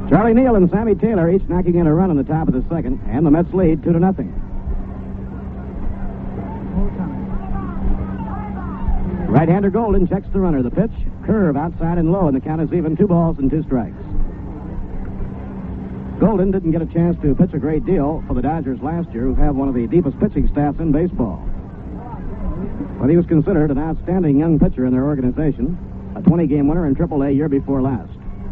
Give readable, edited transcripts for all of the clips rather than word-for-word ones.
Charlie Neal and Sammy Taylor each knocking in a run in the top of the second, and the Mets lead 2-0. Right-hander Golden checks the runner. The pitch, curve outside and low, and the count is even. 2 balls and 2 strikes. Golden didn't get a chance to pitch a great deal for the Dodgers last year, who have one of the deepest pitching staffs in baseball. But he was considered an outstanding young pitcher in their organization, a 20-game winner in AAA year before last.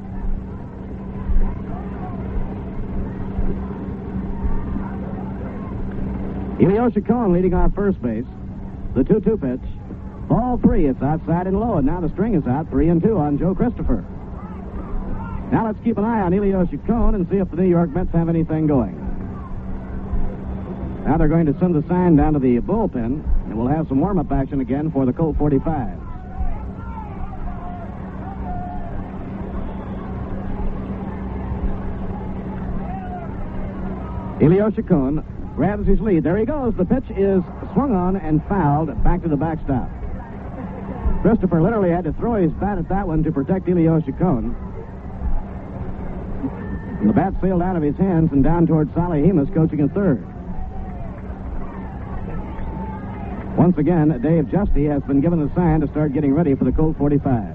Elio Chacon leading off first base. The 2-2 pitch. Ball 3. It's outside and low, and now the string is out. 3-2 on Joe Christopher. Now let's keep an eye on Elio Chacon and see if the New York Mets have anything going. Now they're going to send the sign down to the bullpen, and we'll have some warm-up action again for the Colt 45. Elio Chacon grabs his lead. There he goes. The pitch is swung on and fouled back to the backstop. Christopher literally had to throw his bat at that one to protect Elio Chacon. And the bat sailed out of his hands and down toward Sally Hemus, coaching at third. Once again, Dave Justy has been given the sign to start getting ready for the Colt 45.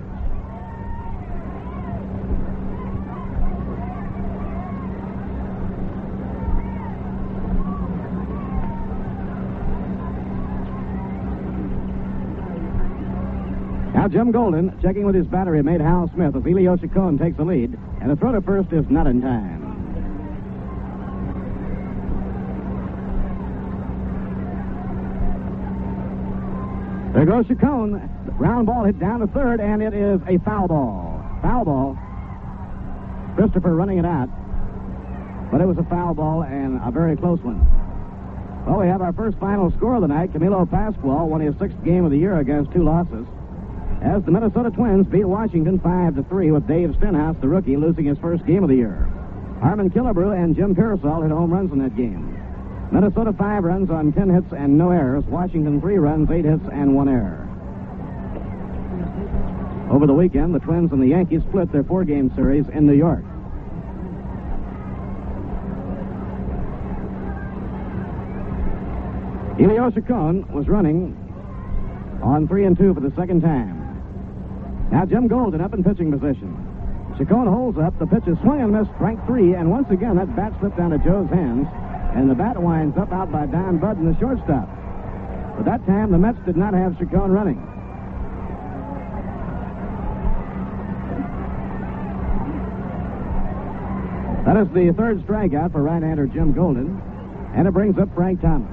Now Jim Golden, checking with his battery mate Hal Smith, as Elio Chacon takes the lead, and the throw to first is not in time. There goes Chacon. The ground ball hit down to third, and it is a foul ball. Foul ball. Christopher running it out. But it was a foul ball and a very close one. Well, we have our first final score of the night. Camilo Pascual won his 6th game of the year against 2 losses, as the Minnesota Twins beat Washington 5-3, with Dave Stenhouse, the rookie, losing his first game of the year. Harmon Killebrew and Jim Pearsall hit home runs in that game. Minnesota 5 runs on 10 hits and no errors. Washington 3 runs, 8 hits, and 1 error. Over the weekend, the Twins and the Yankees split their 4-game series in New York. Elio Chacon was running on 3-2 for the second time. Now Jim Golden up in pitching position. Chacon holds up. The pitch is swung and missed. Strike 3, and once again that bat slipped down to Joe's hands, and the bat winds up out by Don Budden, the shortstop. But that time the Mets did not have Chacon running. That is the 3rd strikeout for right-hander Jim Golden, and it brings up Frank Thomas.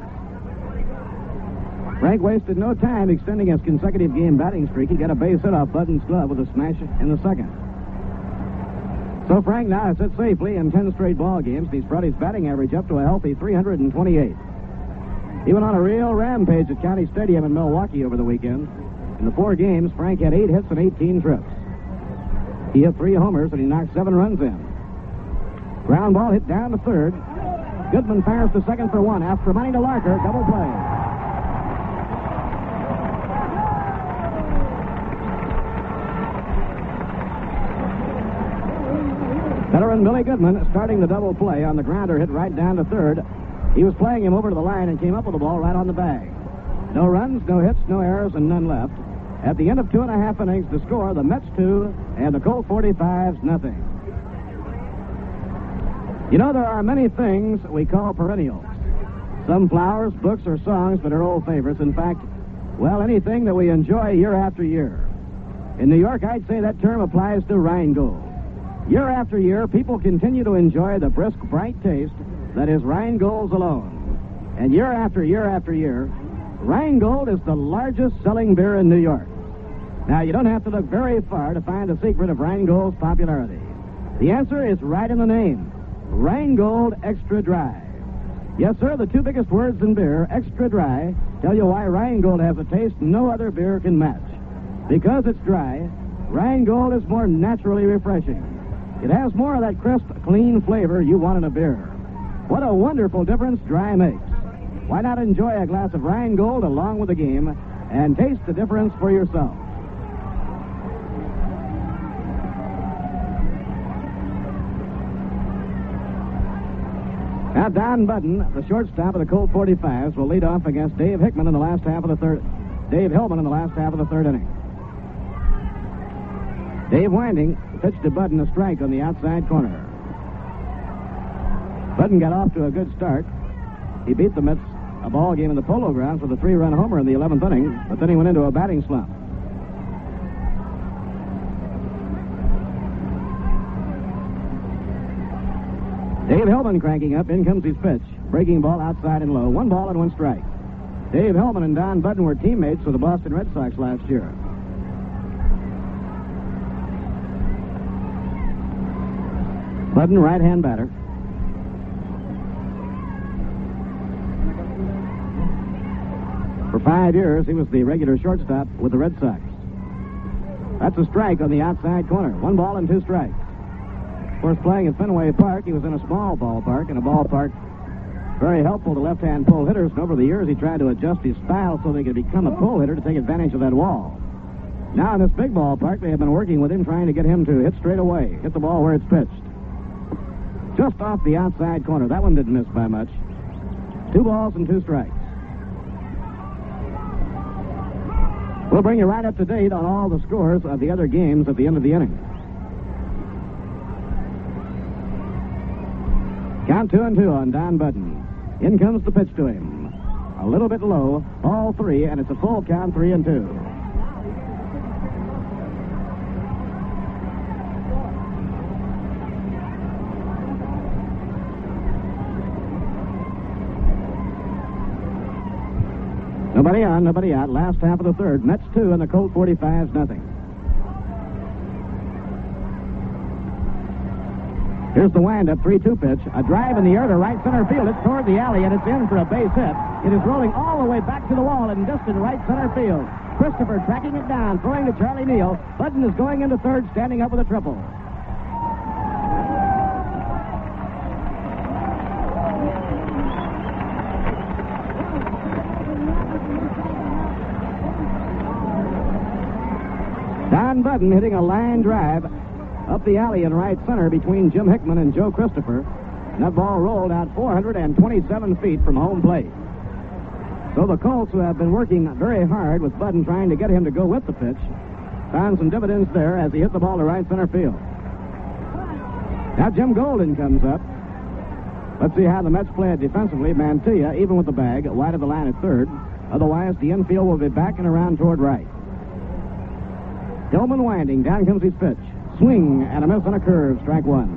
Frank wasted no time extending his consecutive game batting streak. He got a base hit off Budden's glove with a smash in the 2nd. So Frank now sits safely in 10 straight ball games. He's brought his batting average up to a healthy 328. He went on a real rampage at County Stadium in Milwaukee over the weekend. In the 4 games, Frank had 8 hits and 18 trips. He hit 3 homers and he knocked 7 runs in. Ground ball hit down to third. Goodman fires to second for 1. After running to Larker, double play. Veteran Billy Goodman starting the double play on the grounder hit right down to third. He was playing him over to the line and came up with the ball right on the bag. No runs, no hits, no errors, and none left. At the end of 2.5 innings, the score, the Mets 2 and the Colt 45s nothing. You know, there are many things we call perennials. Some flowers, books, or songs that are old favorites. In fact, well, anything that we enjoy year after year. In New York, I'd say that term applies to Rheingold. Year after year, people continue to enjoy the brisk, bright taste that is Rheingold's alone. And year after year after year, Rheingold is the largest selling beer in New York. Now, you don't have to look very far to find the secret of Rheingold's popularity. The answer is right in the name. Rheingold Extra Dry. Yes, sir, the 2 biggest words in beer, extra dry, tell you why Rheingold has a taste no other beer can match. Because it's dry, Rheingold is more naturally refreshing. It has more of that crisp, clean flavor you want in a beer. What a wonderful difference dry makes. Why not enjoy a glass of Rheingold along with the game and taste the difference for yourself? Now, Don Budden, the shortstop of the Colt 45s, will lead off against Dave Hickman in the last half of the third. Dave Hillman in the last half of the third inning. Dave Winding pitched to Budden a strike on the outside corner. Budden got off to a good start. He beat the Mets a ball game in the Polo Grounds with a 3-run homer in the 11th inning, but then he went into a batting slump. Dave Hillman cranking up. In comes his pitch. Breaking ball outside and low. 1 ball and 1 strike. Dave Hillman and Don Budden were teammates with the Boston Red Sox last year. Budden, right-hand batter. For 5 years, he was the regular shortstop with the Red Sox. That's a strike on the outside corner. 1 ball and 2 strikes. Of course, playing at Fenway Park, he was in a small ballpark, and a ballpark very helpful to left-hand pull hitters. And over the years, he tried to adjust his style so they could become a pull hitter to take advantage of that wall. Now, in this big ballpark, they have been working with him, trying to get him to hit straight away, hit the ball where it's pitched. Just off the outside corner. That one didn't miss by much. 2 balls and 2 strikes. We'll bring you right up to date on all the scores of the other games at the end of the inning. Count 2-2 on Don Budden. In comes the pitch to him. A little bit low, ball 3, and it's a full count, 3-2. Nobody on, nobody out. Last half of the third. Mets 2 and the Colt 45s nothing. Here's the wind-up 3-2 pitch. A drive in the air to right center field. It's toward the alley, and it's in for a base hit. It is rolling all the way back to the wall in distant right center field. Christopher tracking it down, throwing to Charlie Neal. Budden is going into third, standing up with a triple. Don Budden hitting a line drive up the alley in right center between Jim Hickman and Joe Christopher. And that ball rolled out 427 feet from home plate. So the Colts, who have been working very hard with Budden trying to get him to go with the pitch, found some dividends there as he hit the ball to right center field. Now Jim Golden comes up. Let's see how the Mets play it defensively. Mantilla, even with the bag, wide of the line at third. Otherwise, the infield will be back and around toward right. Hillman winding. Down comes his pitch. Swing and a miss on a curve. Strike 1.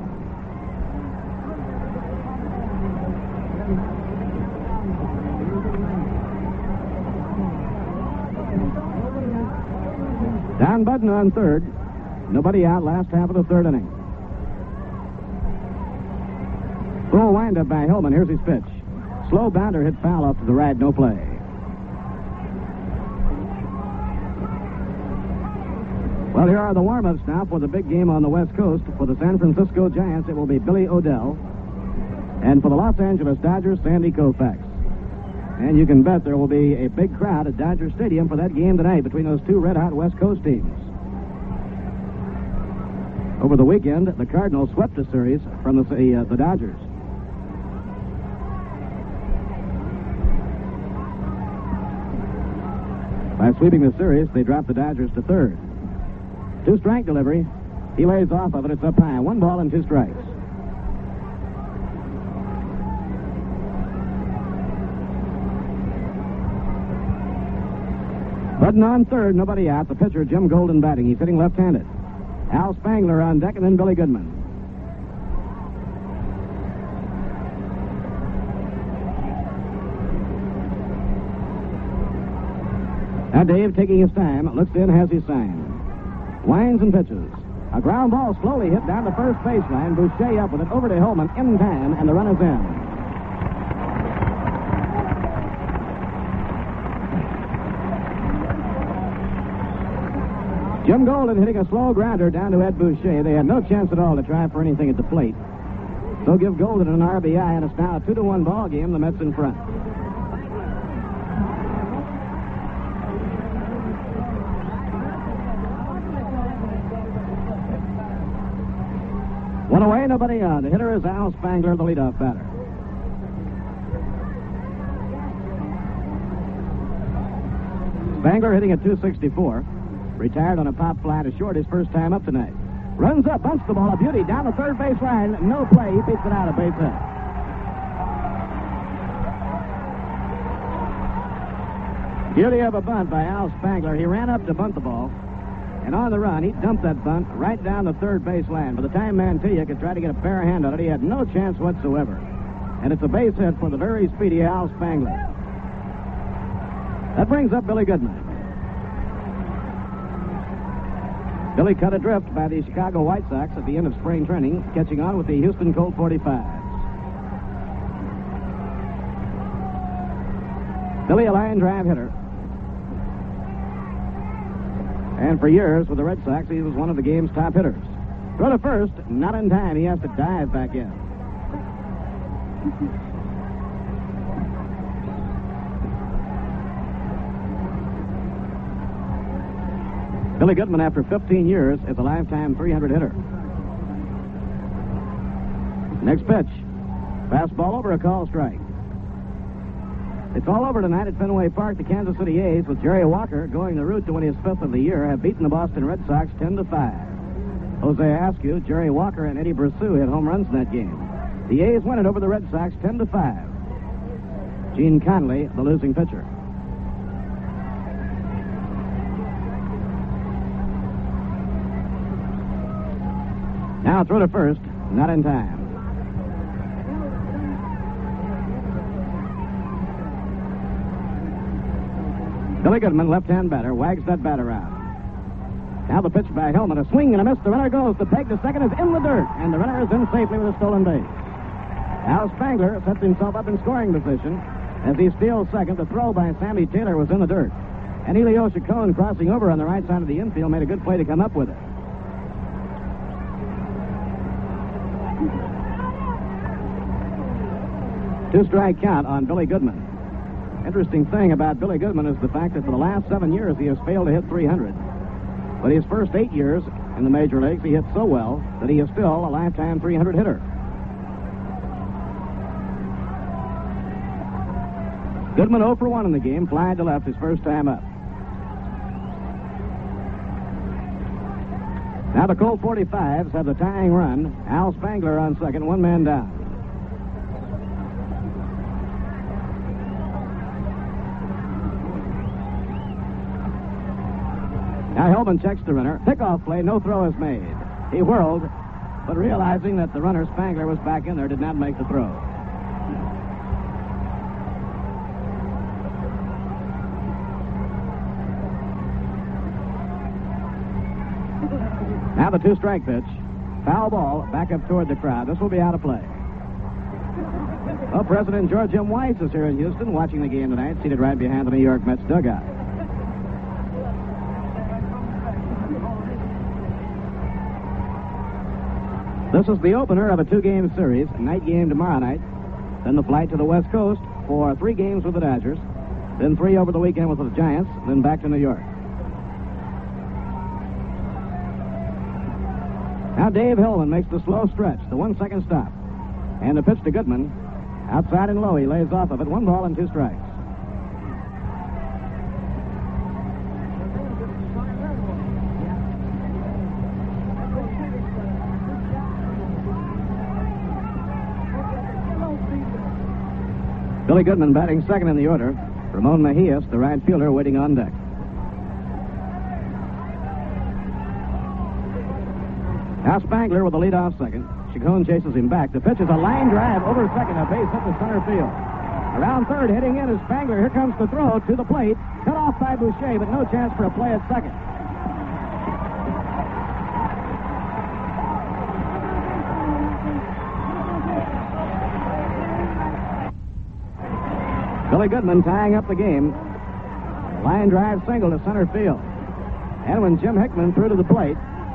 Don Budden on third. Nobody out. Last half of the third inning. Full windup by Hillman. Here's his pitch. Slow bounder hit foul off to the right. No play. Well, here are the warm-ups now for the big game on the West Coast. For the San Francisco Giants, it will be Billy O'Dell. And for the Los Angeles Dodgers, Sandy Koufax. And you can bet there will be a big crowd at Dodger Stadium for that game tonight between those two red-hot West Coast teams. Over the weekend, the Cardinals swept the series from the Dodgers. By sweeping the series, they dropped the Dodgers to third. 2-strike delivery. He lays off of it. It's up high. 1 ball and 2 strikes. Budden on third. Nobody out. The pitcher, Jim Golden, batting. He's hitting left-handed. Al Spangler on deck, and then Billy Goodman. Now Dave, taking his time, looks in, has his sign. Winds and pitches. A ground ball slowly hit down the first baseline. Boucher up with it over to Hillman in time, and the run is in. Jim Golden hitting a slow grounder down to Ed Boucher. They had no chance at all to try for anything at the plate. So give Golden an RBI, and it's now a 2-1 ball game. The Mets in front. One away, nobody on. The hitter is Al Spangler, the leadoff batter. Spangler hitting at 264. Retired on a pop fly to short his first time up tonight. Runs up, bunts the ball, a beauty, down the third base line. No play, he beats it out of base hit. Beauty of a bunt by Al Spangler. He ran up to bunt the ball, and on the run, he dumped that bunt right down the third base line. By the time Mantilla could try to get a fair hand on it, he had no chance whatsoever. And it's a base hit for the very speedy Al Spangler. That brings up Billy Goodman. Billy cut adrift by the Chicago White Sox at the end of spring training, catching on with the Houston Colt 45. Billy, a line drive hitter. And for years with the Red Sox, he was one of the game's top hitters. Throw to first, not in time. He has to dive back in. Billy Goodman, after 15 years, is a lifetime 300 hitter. Next pitch. Fastball over, a call strike. It's all over tonight at Fenway Park. The Kansas City A's, with Jerry Walker going the route to win his 5th of the year, have beaten the Boston Red Sox 10-5. Jose Askew, Jerry Walker, and Eddie Brosseau hit home runs in that game. The A's win it over the Red Sox 10-5. Gene Conley, the losing pitcher. Now throw to first, not in time. Billy Goodman, left-hand batter, wags that bat around. Now the pitch by Hellman, a swing and a miss. The runner goes. The peg to second is in the dirt, and the runner is in safely with a stolen base. Al Spangler sets himself up in scoring position as he steals second. The throw by Sammy Taylor was in the dirt, and Elio Chacon, crossing over on the right side of the infield, made a good play to come up with it. Two-strike count on Billy Goodman. Interesting thing about Billy Goodman is the fact that for the last 7 years he has failed to hit 300. But his first 8 years in the major leagues, he hit so well that he is still a lifetime 300 hitter. Goodman 0 for 1 in the game, fly to left his first time up. Now the Colt 45s have the tying run. Al Spangler on second, one man down. Now Hellman checks the runner. Pickoff play, no throw is made. He whirled, but realizing that the runner Spangler was back in there, did not make the throw. Now the two-strike pitch. Foul ball, back up toward the crowd. This will be out of play. Well, President George M. Weiss is here in Houston watching the game tonight, seated right behind the New York Mets dugout. This is the opener of a 2-game series, a night game tomorrow night, then the flight to the West Coast for 3 games with the Dodgers, then 3 over the weekend with the Giants, then back to New York. Now Dave Hellman makes the slow stretch, the 1-second stop. And the pitch to Goodman. Outside and low, he lays off of it. 1 ball and 2 strikes. Billy Goodman batting second in the order. Ramon Mejias, the right fielder, waiting on deck. Now Spangler with the lead-off second. Chacon chases him back. The pitch is a line drive over second, a base hit to center field. Around third, hitting in is Spangler. Here comes the throw to the plate. Cut off by Boucher, but no chance for a play at second. Billy Goodman tying up the game. Line drive single to center field. And when Jim Hickman threw to the plate,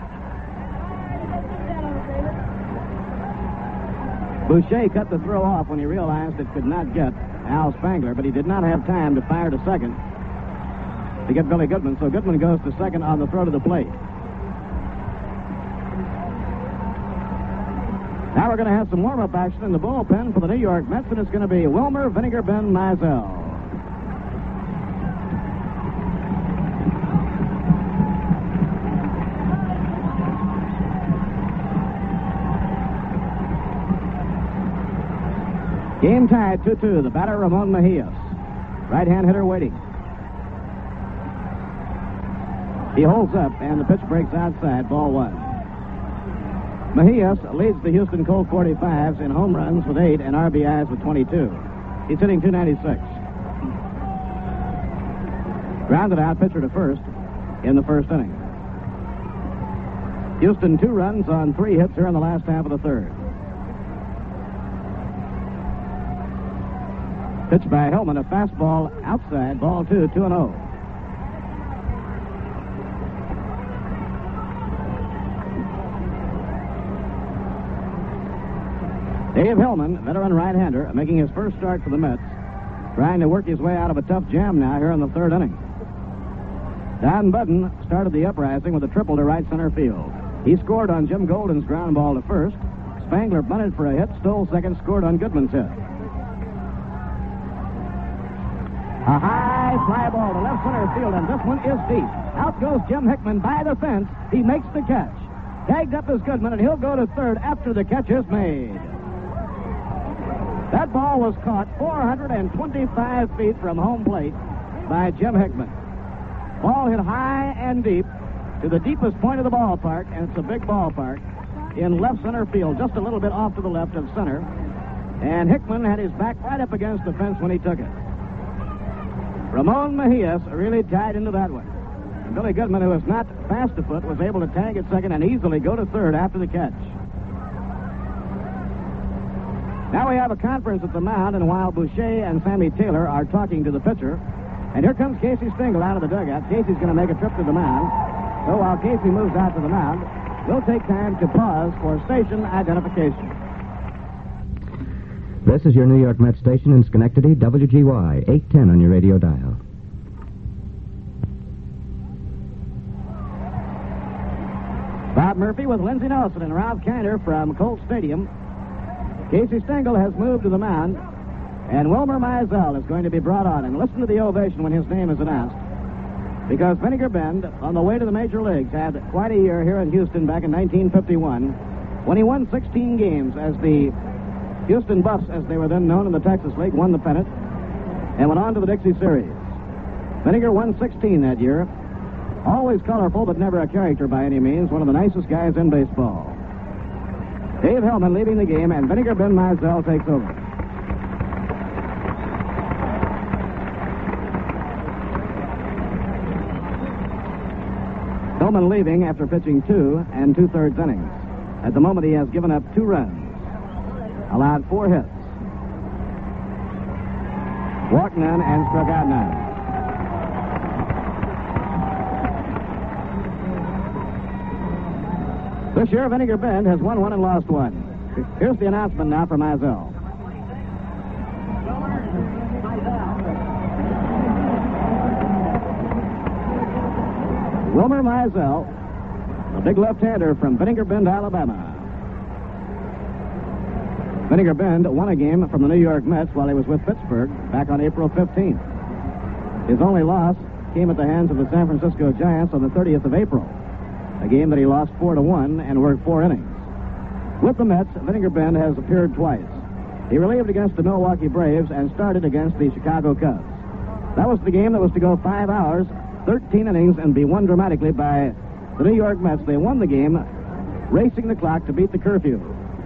Boucher cut the throw off when he realized it could not get Al Spangler, but he did not have time to fire to second to get Billy Goodman, so Goodman goes to second on the throw to the plate. Now we're going to have some warm-up action in the bullpen for the New York Mets, and it's going to be Wilmer Vinegar Ben Mizell. Game tied 2-2. The batter, Ramon Mejias. Right-hand hitter waiting. He holds up, and the pitch breaks outside. Ball 1. Mejias leads the Houston Colt 45s in home runs with 8 and RBIs with 22. He's hitting .296. Grounded out, pitcher to first in the first inning. Houston 2 runs on 3 hits here in the last half of the third. Pitch by Hillman, a fastball outside. Ball 2, 2-0. Dave Hillman, veteran right-hander, making his first start for the Mets, trying to work his way out of a tough jam now here in the third inning. Don Budden started the uprising with a triple to right center field. He scored on Jim Golden's ground ball to first. Spangler bunted for a hit, stole second, scored on Goodman's hit. A high fly ball to left center field, and this one is deep. Out goes Jim Hickman by the fence. He makes the catch. Tagged up is Goodman, and he'll go to third after the catch is made. That ball was caught 425 feet from home plate by Jim Hickman. Ball hit high and deep to the deepest point of the ballpark, and it's a big ballpark, in left center field, just a little bit off to the left of center. And Hickman had his back right up against the fence when he took it. Ramon Mejias really tied into that one. And Billy Goodman, who is not fast afoot, was able to tag at second and easily go to third after the catch. Now we have a conference at the mound, and while Boucher and Sammy Taylor are talking to the pitcher, and here comes Casey Stengel out of the dugout. Casey's going to make a trip to the mound. So while Casey moves out to the mound, we'll take time to pause for station identification. This is your New York Met station in Schenectady, WGY, 810 on your radio dial. Bob Murphy with Lindsey Nelson and Ralph Kiner from Colt Stadium. Casey Stengel has moved to the mound, and Wilmer Mizell is going to be brought on. And listen to the ovation when his name is announced, because Vinegar Bend, on the way to the major leagues, had quite a year here in Houston back in 1951 when he won 16 games as the Houston Buffs, as they were then known in the Texas League, won the pennant and went on to the Dixie Series. Vinegar won 16 that year. Always colorful, but never a character by any means. One of the nicest guys in baseball. Dave Hillman leading the game, and Vinegar Ben Mizell takes over. Hillman leaving after pitching 2 2/3 innings. At the moment, he has given up 2 runs, allowed 4 hits, walked none, and struck out 9. This year, Vinegar Bend has won 1 and lost 1. Here's the announcement now for Mizell. Wilmer Mizell, a big left-hander from Vinegar Bend, Alabama. Vinegar Bend won a game from the New York Mets while he was with Pittsburgh back on April 15th. His only loss came at the hands of the San Francisco Giants on the 30th of April, a game that he lost 4-1 and worked 4 innings. With the Mets, Vinegar Bend has appeared twice. He relieved against the Milwaukee Braves and started against the Chicago Cubs. That was the game that was to go 5 hours, 13 innings, and be won dramatically by the New York Mets. They won the game, racing the clock to beat the curfew.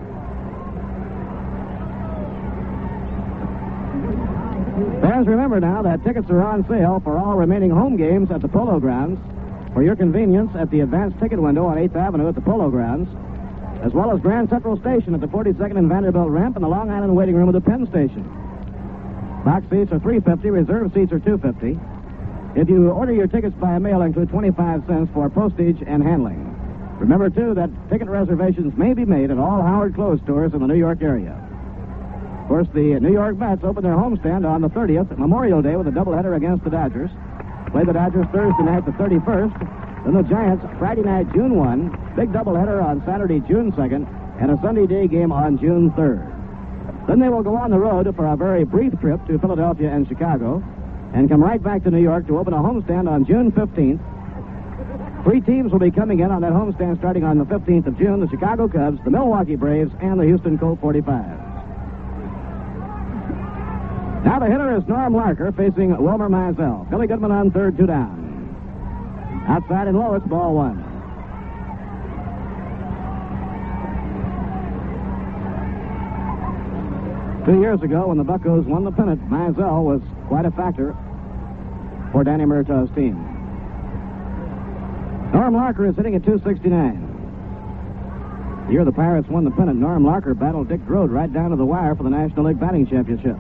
Fans, remember now that tickets are on sale for all remaining home games at the Polo Grounds. For your convenience, at the advanced ticket window on 8th Avenue at the Polo Grounds, as well as Grand Central Station at the 42nd and Vanderbilt ramp and the Long Island waiting room at the Penn Station. Box seats are $3.50, reserve seats are $2.50. If you order your tickets by mail, include 25 cents for postage and handling. Remember, too, that ticket reservations may be made at all Howard Clothes stores in the New York area. Of course, the New York Mets open their homestand on the 30th, Memorial Day, with a doubleheader against the Dodgers. Play the Dodgers Thursday night, the 31st. Then the Giants Friday night, June 1. Big doubleheader on Saturday, June 2nd. And a Sunday day game on June 3rd. Then they will go on the road for a very brief trip to Philadelphia and Chicago, and come right back to New York to open a homestand on June 15th. 3 teams will be coming in on that homestand starting on the 15th of June: the Chicago Cubs, the Milwaukee Braves, and the Houston Colt 45. Now the hitter is Norm Larker facing Wilmer Mizell. Billy Goodman on third, 2 down. Outside and low, it's ball 1. Two years ago, when the Buccos won the pennant, Mizell was quite a factor for Danny Murtaugh's team. Norm Larker is hitting at .269. The year the Pirates won the pennant, Norm Larker battled Dick Grote right down to the wire for the National League Batting Championship.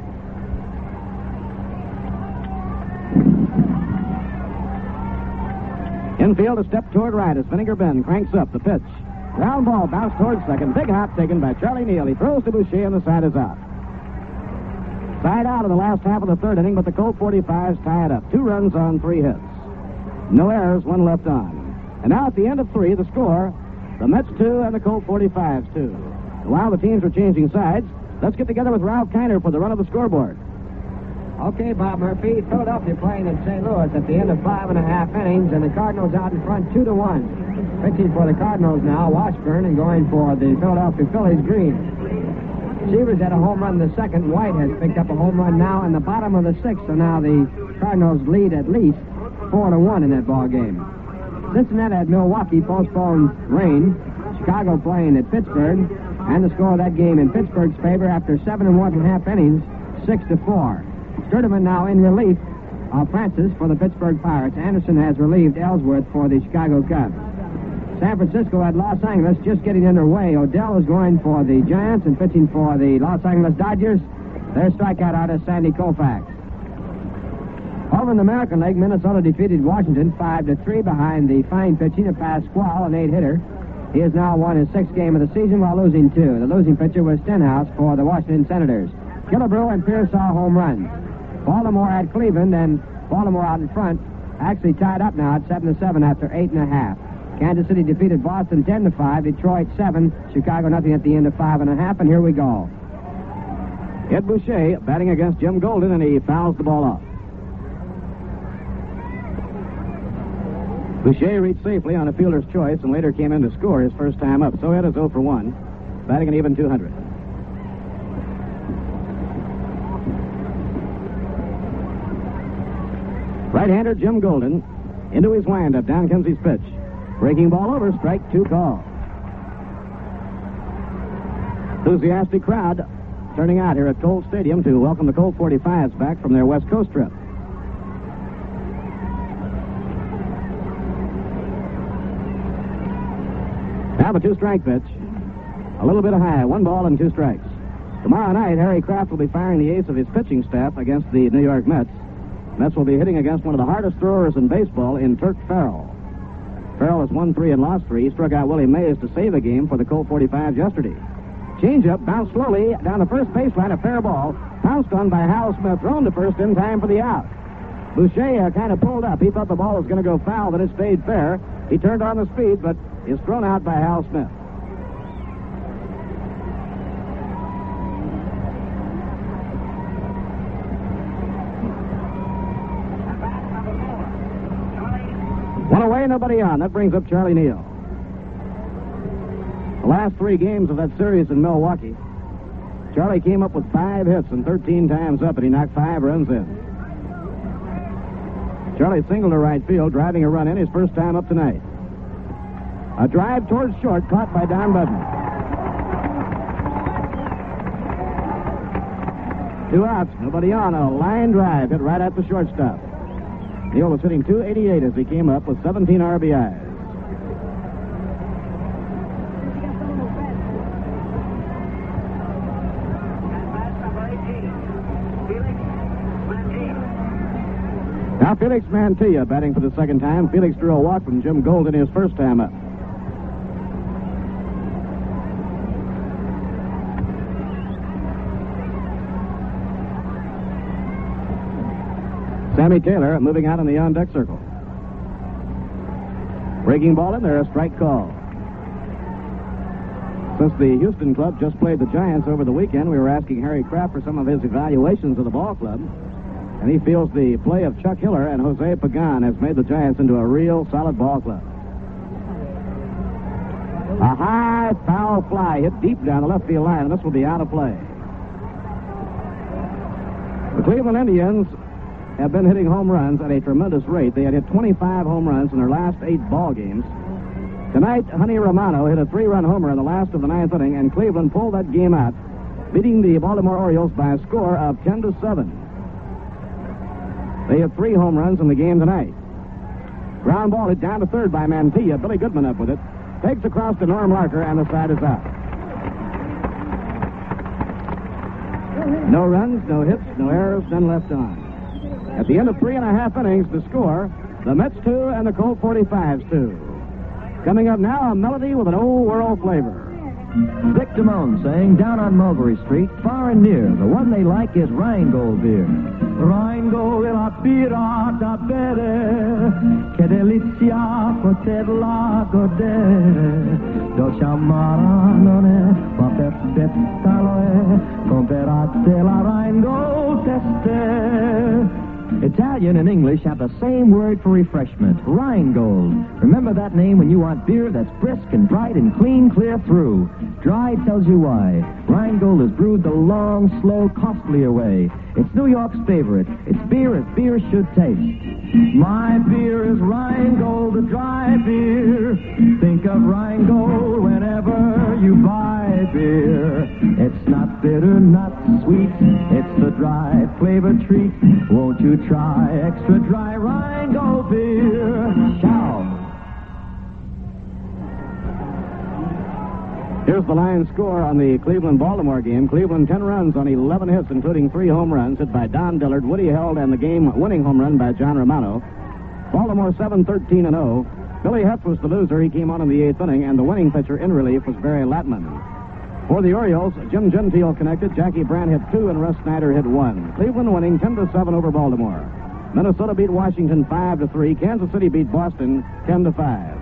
Infield, a step toward right as Vinegar Bend cranks up the pitch. Ground ball bounced towards second. Big hop taken by Charlie Neal. He throws to Boucher and the side is out. Side out in the last half of the third inning, but the Colt 45s tie it up. 2 runs on 3 hits. No errors, 1 left on. And now at the end of 3, the score, the Mets 2 and the Colt 45s 2. And while the teams are changing sides, let's get together with Ralph Kiner for the run of the scoreboard. Okay, Bob Murphy. Philadelphia playing in St. Louis at the end of 5.5 innings, and the Cardinals out in front 2-1. Pitching for the Cardinals now, Washburn, and going for the Philadelphia Phillies, Green. Severs had a home run in the second. White has picked up a home run now in the bottom of the 6th, so now the Cardinals lead at least 4-1 in that ball game. Cincinnati at Milwaukee, postponed rain. Chicago playing at Pittsburgh, and the score of that game in Pittsburgh's favor after 7.5 innings, 6-4. Sturdivant now in relief of Francis for the Pittsburgh Pirates. Anderson has relieved Ellsworth for the Chicago Cubs. San Francisco at Los Angeles just getting underway. Odell is going for the Giants and pitching for the Los Angeles Dodgers. Their strikeout artist, Sandy Koufax. Over in the American League, Minnesota defeated Washington 5-3 behind the fine pitching of Pasquale, an 8-hitter. He has now won his 6th game of the season while losing 2. The losing pitcher was Stenhouse for the Washington Senators. Killebrew and Pearsall home runs. Baltimore at Cleveland, and Baltimore out in front, actually tied up now at 7-7 after 8.5. Kansas City defeated Boston 10-5, Detroit 7, Chicago nothing at the end of 5.5, and here we go. Ed Boucher batting against Jim Golden, and he fouls the ball off. Boucher reached safely on a fielder's choice and later came in to score his first time up. So Ed is 0 for 1, batting an even .200. Right-hander Jim Golden into his windup. Down comes his pitch. Breaking ball over, strike 2 call. Enthusiastic crowd turning out here at Colt Stadium to welcome the Colt 45s back from their West Coast trip. Now the 2-strike pitch. A little bit high, 1 ball and 2 strikes. Tomorrow night, Harry Kraft will be firing the ace of his pitching staff against the New York Mets. Mets will be hitting against one of the hardest throwers in baseball in Turk Farrell. Farrell has won 3 and lost 3. He struck out Willie Mays to save a game for the Colt 45 yesterday. Changeup bounced slowly down the first baseline, a fair ball. Pounced on by Hal Smith, thrown to first in time for the out. Boucher kind of pulled up. He thought the ball was going to go foul, but it stayed fair. He turned on the speed, but is thrown out by Hal Smith. One away, nobody on. That brings up Charlie Neal. The last 3 games of that series in Milwaukee, Charlie came up with 5 hits and 13 times up, and he knocked 5 runs in. Charlie singled to right field, driving a run in his first time up tonight. A drive towards short, caught by Don Budden. 2 outs, nobody on. A line drive hit right at the shortstop. Neal was hitting .288 as he came up with 17 RBIs. Now Felix Mantilla batting for the second time. Felix drew a walk from Jim Golden his first time up. Sammy Taylor moving out in the on-deck circle. Breaking ball in there, a strike call. Since the Houston club just played the Giants over the weekend, we were asking Harry Kraft for some of his evaluations of the ball club. And he feels the play of Chuck Hiller and Jose Pagan has made the Giants into a real solid ball club. A high foul fly hit deep down the left field line, and this will be out of play. The Cleveland Indians have been hitting home runs at a tremendous rate. They had hit 25 home runs in their last 8 ball games. Tonight, Honey Romano hit a 3-run homer in the last of the 9th inning, and Cleveland pulled that game out, beating the Baltimore Orioles by a score of 10-7. They had 3 home runs in the game tonight. Ground ball hit down to third by Mantilla. Billy Goodman up with it. Takes across to Norm Larker, and the side is out. No runs, no hits, no errors, none left on. At the end of 3.5 innings, the score, the Mets 2 and the Colt 45s 2. Coming up now, a melody with an old world flavor. Dick Damone saying, down on Mulberry Street, far and near, the one they like is Rheingold beer. Rheingold è la birra da bere, che delizia poterla godere. Dolce amara non è, ma perfetta lo è, comperate la Rheingold teste. Italian and English have the same word for refreshment, Rheingold. Remember that name when you want beer that's brisk and bright and clean clear through. Dry tells you why. Rheingold is brewed the long, slow, costlier way. It's New York's favorite. It's beer as beer should taste. My beer is Rheingold, the dry beer. Think of Rheingold whenever you buy beer. It's not bitter, not sweet. It's the dry flavor treat. Won't you try extra dry Rheingold beer? Ciao. Here's the line score on the Cleveland-Baltimore game. Cleveland 10 runs on 11 hits, including 3 home runs hit by Don Dillard, Woody Held, and the game-winning home run by John Romano. Baltimore 7-13-0. Billy Hetz was the loser. He came on in the 8th inning, and the winning pitcher in relief was Barry Latman. For the Orioles, Jim Gentile connected. Jackie Brandt hit 2, and Russ Snyder hit 1. Cleveland winning 10-7 over Baltimore. Minnesota beat Washington 5-3. Kansas City beat Boston 10-5.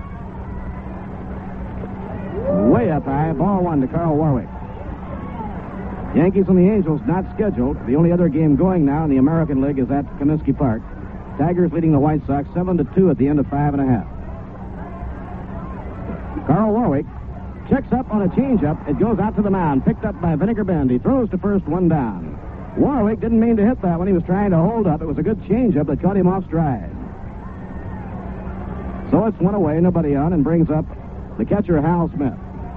Way up high, ball 1 to Carl Warwick. Yankees and the Angels not scheduled. The only other game going now in the American League is at Comiskey Park. Tigers leading the White Sox 7-2 at the end of 5.5. Carl Warwick checks up on a changeup. It goes out to the mound, picked up by Vinegar Bend. He throws to first, 1 down. Warwick didn't mean to hit that when he was trying to hold up. It was a good changeup that caught him off stride. So it's 1 away, nobody on, and brings up the catcher, Hal Smith.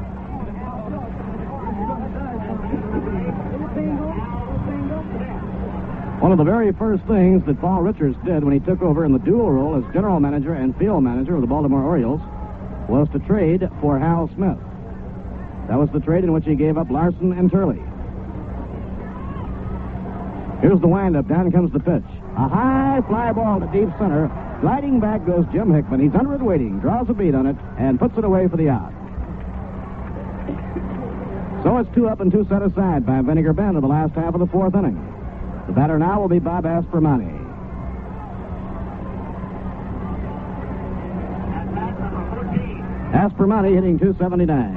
One of the very first things that Paul Richards did when he took over in the dual role as general manager and field manager of the Baltimore Orioles was to trade for Hal Smith. That was the trade in which he gave up Larson and Turley. Here's the windup. Down comes the pitch. A high fly ball to deep center. Gliding back goes Jim Hickman. He's under it waiting, draws a beat on it, and puts it away for the out. So it's 2 up and 2 set aside by Vinegar Bend in the last half of the 4th inning. The batter now will be Bob Aspermani. Aspermani hitting .279.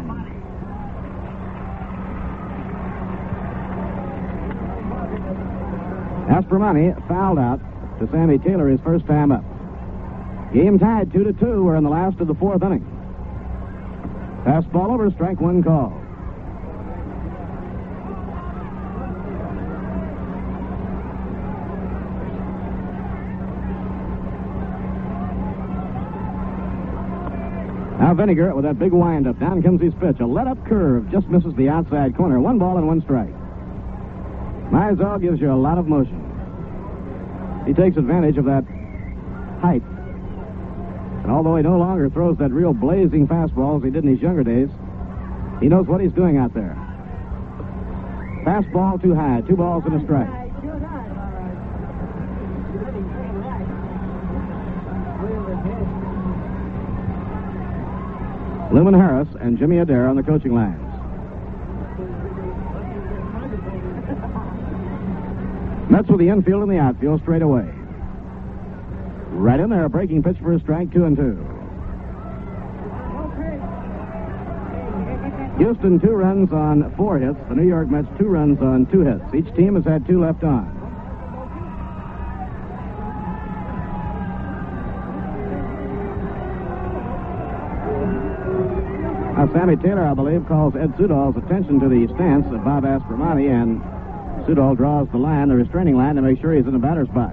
Aspermani fouled out to Sammy Taylor his first time up. Game tied 2-2. We're in the last of the 4th inning. Fastball over, strike 1 call. Now Vinegar with that big windup. Down comes his pitch. A let-up curve just misses the outside corner. 1 ball and 1 strike. Mizell gives you a lot of motion. He takes advantage of that height. And although he no longer throws that real blazing fastball as he did in his younger days, he knows what he's doing out there. Fastball too high. 2 balls and a strike. Luman Harris and Jimmy Adair on the coaching lines. Mets with the infield and the outfield straight away. Right in there, a breaking pitch for a strike, 2-2. Houston 2 runs on 4 hits. The New York Mets 2 runs on 2 hits. Each team has had 2 left on. Now, Sammy Taylor, I believe, calls Ed Sudol's attention to the stance of Bob Aspermani and Sudol draws the line, the restraining line, to make sure he's in the batter's box.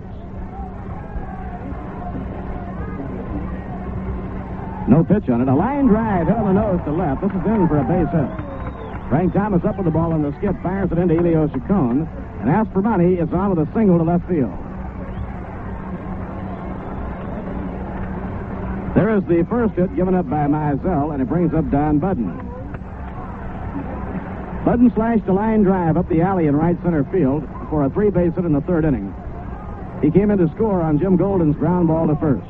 No pitch on it. A line drive hit on the nose to left. This is in for a base hit. Frank Thomas up with the ball on the skip, fires it into Elio Chacon, and Aspromonte is on with a single to left field. There is the first hit given up by Mizell, and it brings up Don Budden. Budden slashed a line drive up the alley in right center field for a 3-base hit in the third inning. He came in to score on Jim Golden's ground ball to first.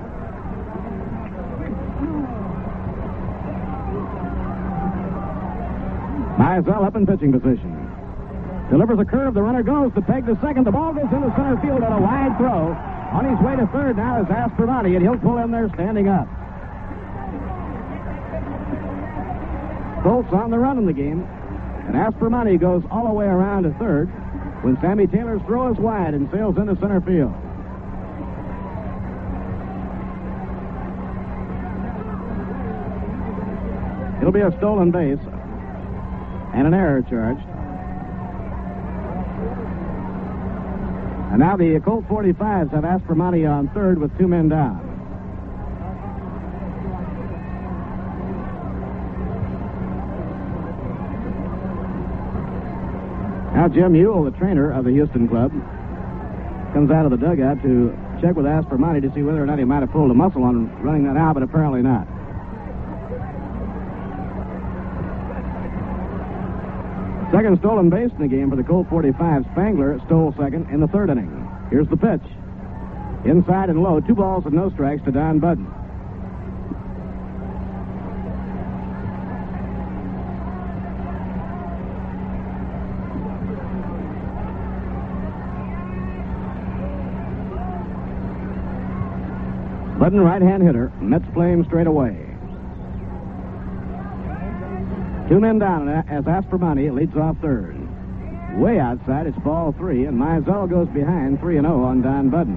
Mizell up in pitching position. Delivers a curve. The runner goes to peg to second. The ball goes into center field on a wide throw. On his way to third now is Aspromonte, and he'll pull in there standing up. Colts on the run in the game, and Aspromonte goes all the way around to third when Sammy Taylor's throw is wide and sails into center field. It'll be a stolen base and an error charged. And now the Colt 45s have Aspromonte on third with 2 men down. Now Jim Ewell, the trainer of the Houston club, comes out of the dugout to check with Aspromonte to see whether or not he might have pulled a muscle on running that out, but apparently not. Second stolen base in the game for the Colt 45. Spangler stole second in the third inning. Here's the pitch. Inside and low, 2 balls and no strikes to Don Budden. Budden, right-hand hitter. Mets play him straight away. 2 men down as Aspromonte leads off third. Way outside, it's ball 3, and Mizell goes behind 3-0 on Don Budden.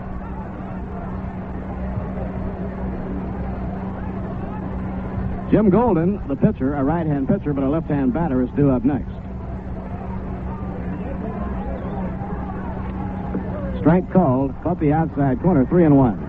Jim Golden, the pitcher, a right-hand pitcher, but a left-hand batter, is due up next. Strike called, caught the outside corner, 3-1.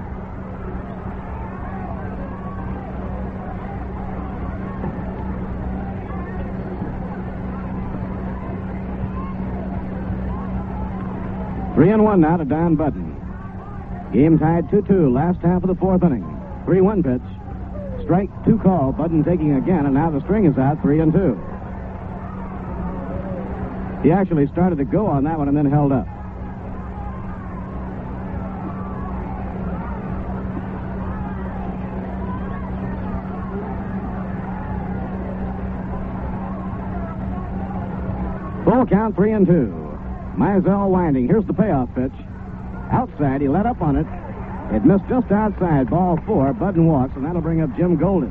Three and 1 now to Don Budden. Game tied 2-2, last half of the fourth inning. 3-1 pitch. Strike 2 call. Budden taking again, and now the string is out, 3-2. He actually started to go on that one and then held up. Full count, 3-2. Mizell winding. Here's the payoff pitch. Outside, he let up on it. It missed just outside, ball 4. Budden walks, and that'll bring up Jim Golden.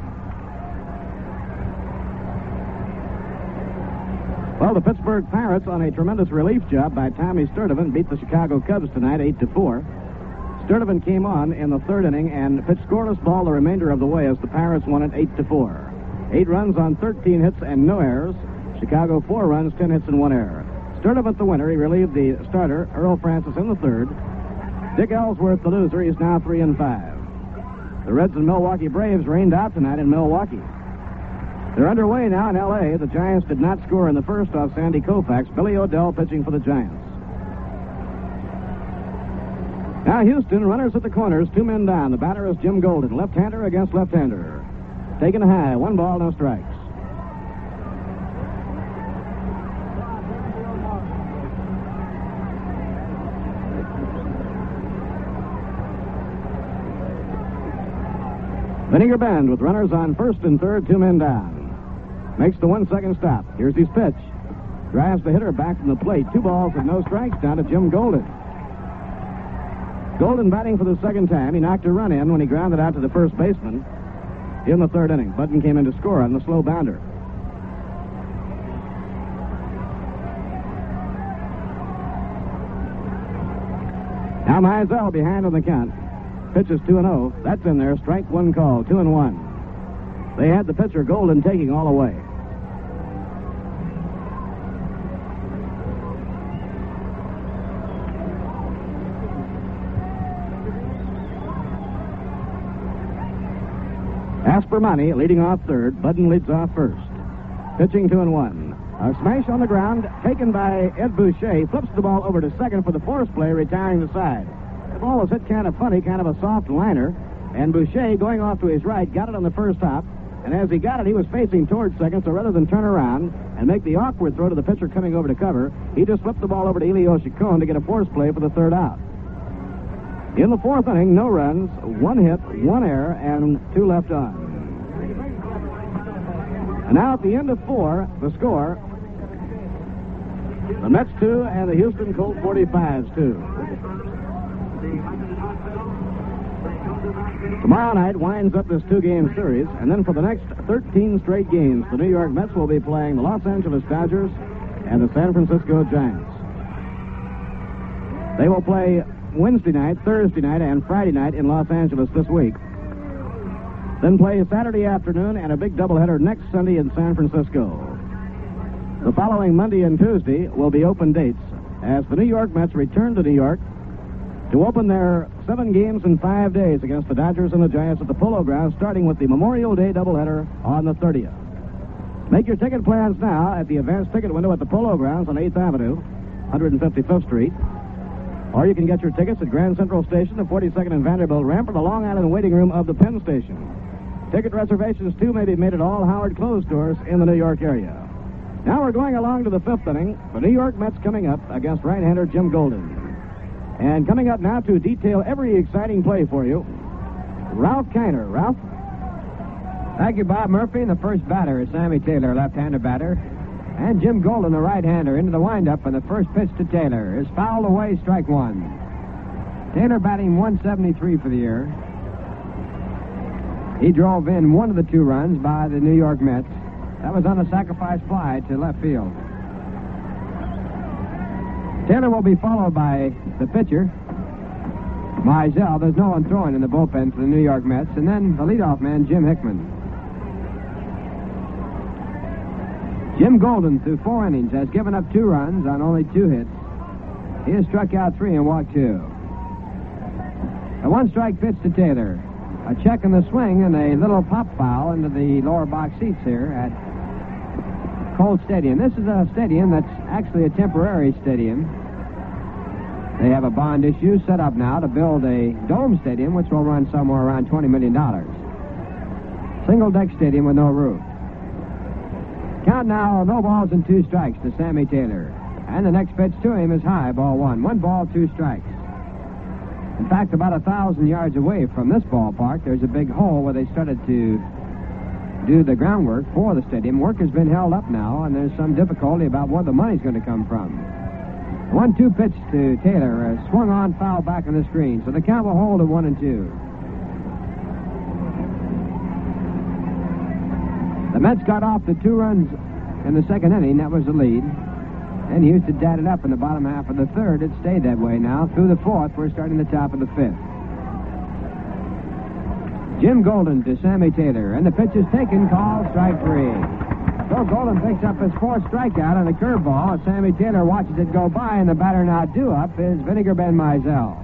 Well, the Pittsburgh Pirates, on a tremendous relief job by Tommy Sturdivant, beat the Chicago Cubs tonight 8-4. Sturdivant came on in the third inning and pitched scoreless ball the remainder of the way as the Pirates won it 8-4. 8 runs on 13 hits and no errors. Chicago 4 runs, 10 hits and 1 error. Sturdivant the winner. He relieved the starter, Earl Francis, in the third. Dick Ellsworth the loser. He's now 3-5. The Reds and Milwaukee Braves rained out tonight in Milwaukee. They're underway now in L.A. The Giants did not score in the first off Sandy Koufax. Billy O'Dell pitching for the Giants. Now Houston, runners at the corners, 2 men down. The batter is Jim Golden, left-hander against left-hander. Taken high, 1 ball, no strikes. Vinegar Bend with runners on first and third, 2 men down. Makes the 1-second stop. Here's his pitch. Drives the hitter back from the plate. 2 balls and no strikes down to Jim Golden. Golden batting for the second time. He knocked a run in when he grounded out to the first baseman in the third inning. Budden came in to score on the slow bounder. Now Mizell behind on the count. Pitches 2-0. That's in there. Strike 1 call. 2-1. They had the pitcher Golden taking all the way. for money, leading off third. Budden leads off first. Pitching 2-1. A smash on the ground, taken by Ed Boucher. Flips the ball over to second for the force play, retiring the side. The ball was hit kind of funny, kind of a soft liner. And Boucher, going off to his right, got it on the first hop. And as he got it, he was facing towards second, so rather than turn around and make the awkward throw to the pitcher coming over to cover, he just flipped the ball over to Elio Chacon to get a force play for the third out. In the fourth inning, no runs, 1 hit, 1 error, and 2 left on. And now at the end of 4, the score, the Mets 2 and the Houston Colt 45s 2. Tomorrow night winds up this 2-game series, and then for the next 13 straight games, the New York Mets will be playing the Los Angeles Dodgers and the San Francisco Giants. They will play Wednesday night, Thursday night, and Friday night in Los Angeles this week. Then play Saturday afternoon and a big doubleheader next Sunday in San Francisco. The following Monday and Tuesday will be open dates as the New York Mets return to New York to open their 7 games in 5 days against the Dodgers and the Giants at the Polo Grounds, starting with the Memorial Day doubleheader on the 30th. Make your ticket plans now at the advanced ticket window at the Polo Grounds on 8th Avenue, 155th Street. Or you can get your tickets at Grand Central Station, the 42nd and Vanderbilt ramp, or the Long Island waiting room of the Penn Station. Ticket reservations, too, may be made at all Howard Clothes stores in the New York area. Now we're going along to the 5th inning. The New York Mets coming up against right-hander Jim Golden. And coming up now to detail every exciting play for you, Ralph Kiner. Ralph? Thank you, Bob Murphy. And the first batter is Sammy Taylor, left-hander batter. And Jim Golden, the right-hander, into the windup, and the first pitch to Taylor is fouled away, strike 1. Taylor batting 173 for the year. He drove in one of the 2 runs by the New York Mets. That was on a sacrifice fly to left field. Taylor will be followed by the pitcher, Mizell. There's no one throwing in the bullpen for the New York Mets. And then the leadoff man, Jim Hickman. Jim Golden, through 4 innings, has given up 2 runs on only 2 hits. He has struck out 3 and walked 2. A 1-strike pitch to Taylor. A check in the swing and a little pop foul into the lower box seats here at Colt Stadium. This is a stadium that's actually a temporary stadium. They have a bond issue set up now to build a dome stadium, which will run somewhere around $20 million. Single-deck stadium with no roof. Count now, no balls and 2 strikes to Sammy Taylor. And the next pitch to him is high, ball 1. 1 ball, 2 strikes. In fact, about 1,000 yards away from this ballpark, there's a big hole where they started to do the groundwork for the stadium. Work has been held up now, and there's some difficulty about where the money's going to come from. 1-2 pitch to Taylor, swung on, foul back on the screen. So the count will hold at 1-2. The Mets got off the 2 runs in the second inning. That was the lead. And Houston added up in the bottom half of the third. It stayed that way now. Through the 4th, we're starting the top of the 5th. Jim Golden to Sammy Taylor. And the pitch is taken, called strike 3. So Golden picks up his 4th strikeout on a curveball. Sammy Taylor watches it go by, and the batter now due up is Vinegar Ben Mizell.